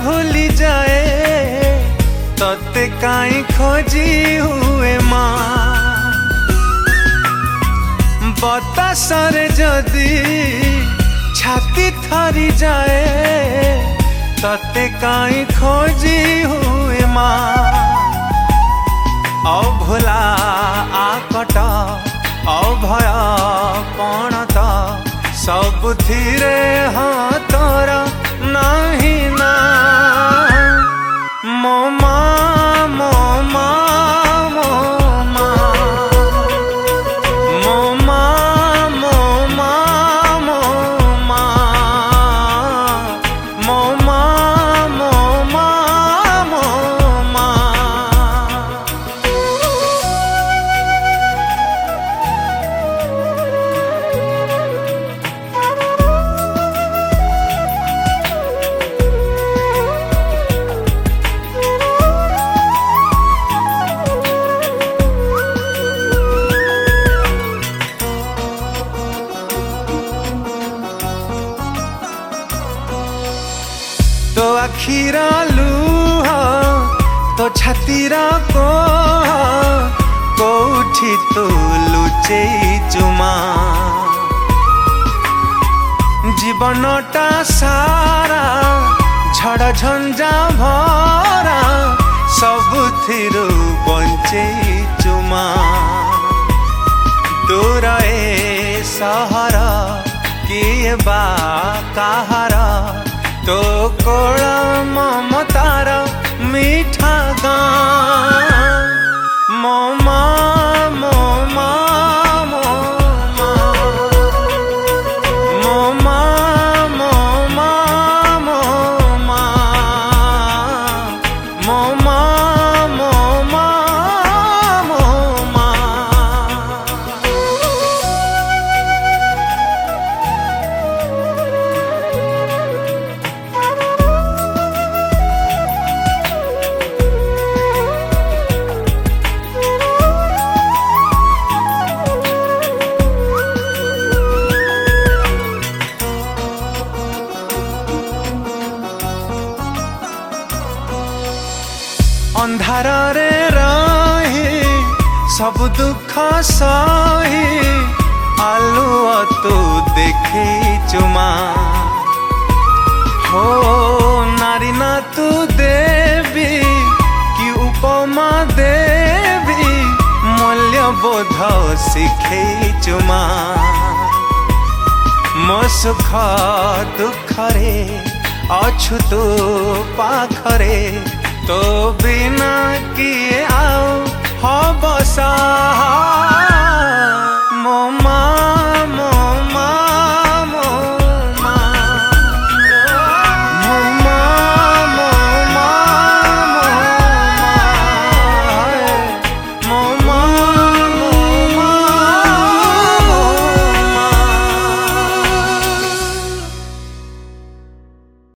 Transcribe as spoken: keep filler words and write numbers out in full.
भूली जाए तते काई खोजी हुए माँ बतासरे जदी छाती थरी जाए तते काई खोजी हुए माँ अभुला आकट अभय पणत सबुथिरे हाँ तोर नहीं ना मो माँ मो माँ मो माँ मो माँ मो माँ मो माँ मो माँ मो माँ मो माँ। तो आखिरा लुह तो छातीरा को कोठी तो लुचे चुमा जीवनटा सारा झड़ झंझा भरा सबुथिरु बंचे चुमा दूर ए सहर किए बा काहारा तो कोल ममतार मीठा गान मो माँ मो माँ मो माँ मो माँ मो माँ मो माँ मो माँ मो माँ मो माँ। अंधार रे रही सब दुख सही आलुआ तू देखी चुमा हो नारी ना तू देवी कि उपमा देवी मूल्यबोध शिखे चुमा मो सुख दुख रे अछु तू पाखरे तो बिना किए आओ हो बसा मो माँ